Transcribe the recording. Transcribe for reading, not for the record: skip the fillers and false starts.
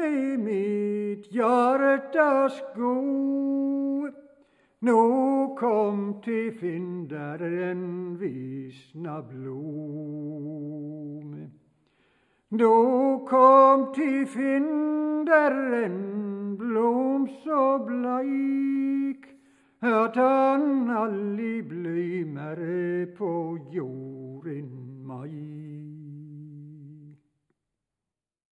i mitt hjärtas go. Nu kom till fyndaren visna blom. Nu kom till fyndaren blom så blek att han aldrig